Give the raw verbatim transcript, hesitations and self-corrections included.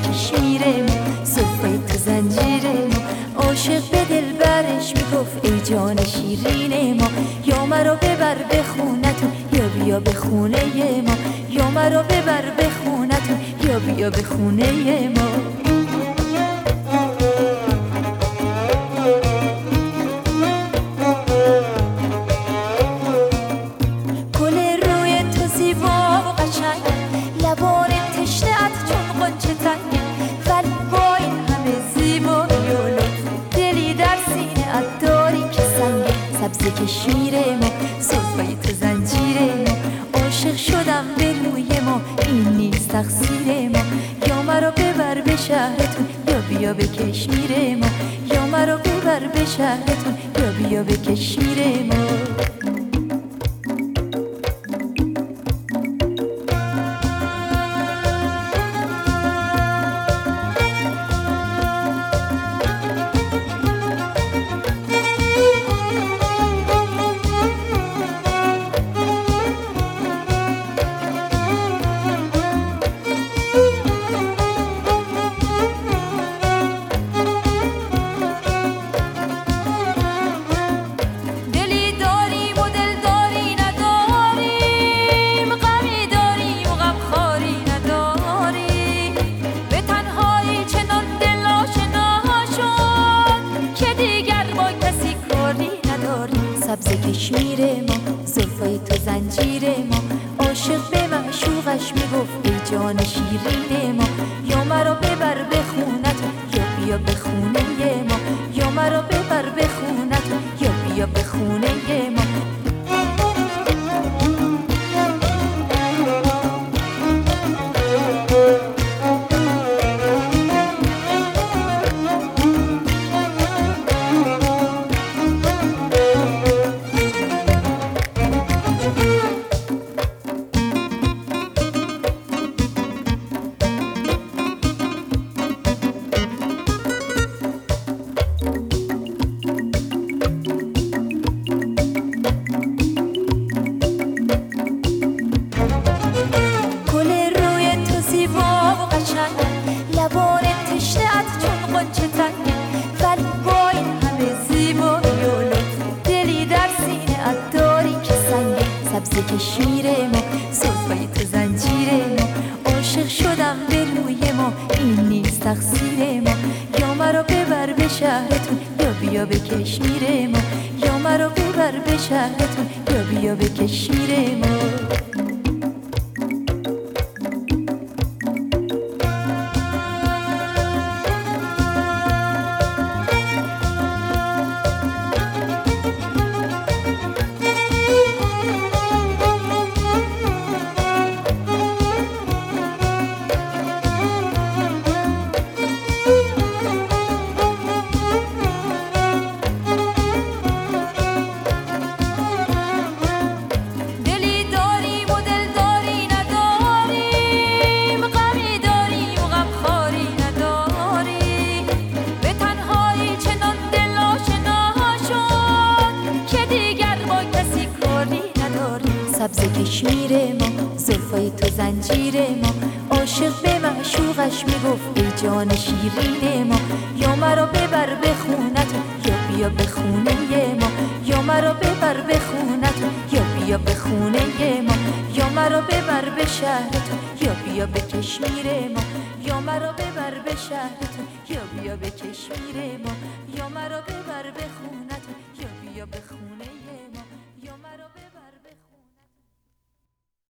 کشمیر ما، زلفای تو زنجیر ما. عاشق به دل برش میگفت ای جان شیرین ما، یا مرا ببر به خونتون یا بیا به خونه ما، یا مرا ببر به خونتون یا بیا به خونه ما. سبز کشمیر ما، زلفای تو زنجیر ما. عاشق شدم به روی ما، این نیست تقصیر ما. یا مرا ببر به شهرتون یا بیا به کشمیر ما، یا مرا ببر به شهرتون یا بیا به کشمیر ما. سبز کشمیر ما، زلفای تو زنجیر ما. عاشق به معشوقش میگفت ای جان شیرین ما، یا مرا ببر به خونتون یا بیا به خونه ما، یا مرا ببر به خونتون یا بیا به خونه ما. لبان تشنه‌ات چون غنچه تنگه، ولی با این همه زیبایی و لطف دلی در سینه ات داری که سنگه. سبز کشمیر ما، زلفای تو زنجیر ما. عاشق شدم به روی ما، این نیست تقصیر ما. یا مرا ببر به شهرتون یا بیا به کشمیر ما، یا مرا ببر به شهرتون یا بیا به کشمیر ما. سبز کشمیر ما، زلفای تو زنجیر ما. عاشق به معشوقش میگفت ای جان شیرین ما، یا مرا ببر به خونتون یا بیا به خونه ما، یا مرا ببر به خونتون یا بیا به خونه ما، یا مرا ببر به شهرتون یا بیا به کشمیر ما، یا مرا ببر به شهرتون یا بیا به کشمیر ما، یا مرا ببر به خونه